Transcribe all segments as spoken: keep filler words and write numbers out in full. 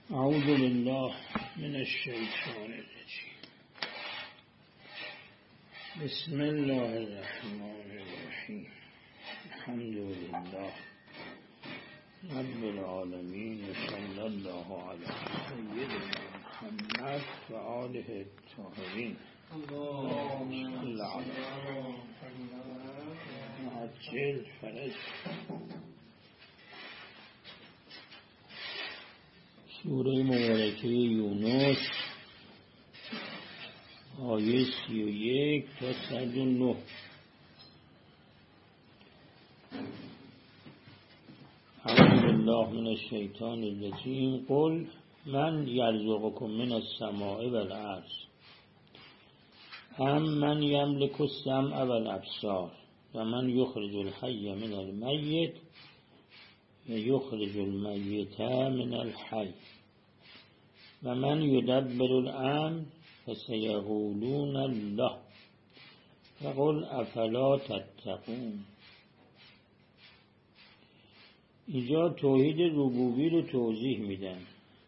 اعوذ بالله من الشیطان الرجیم. بسم الله الرحمن الرحیم. الحمد لله رب العالمین و صلی الله علی سیدنا محمد و آله الطاهرین. اللهم صل علی عجل فرج. سوره مبارکه یونس آیه سی و یک تا صد و نه. اعوذ بالله من الشیطان الرجیم. قل من یرزقکم من السماء والارض ام من یملک السمع والابصار و من یخرج الحی من المیت و یخرج المیت من الحی و من یدبر الامر فسیقولون الله فقل افلا تتقون. اینجا توحید ربوبی رو توضیح میدن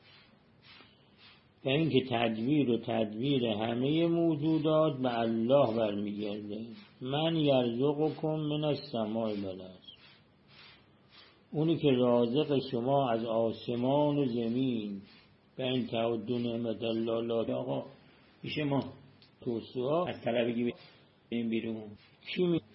و اینکه تدبیر و تدبیر همه موجودات به الله برمیگرده. من یرزقکم من السماء والارض، اونی که رازق شما از آسمان و زمین. به این تعدد نعمت الله لا. آقا میشه ما توسعه از طلبگی این بیرون کی می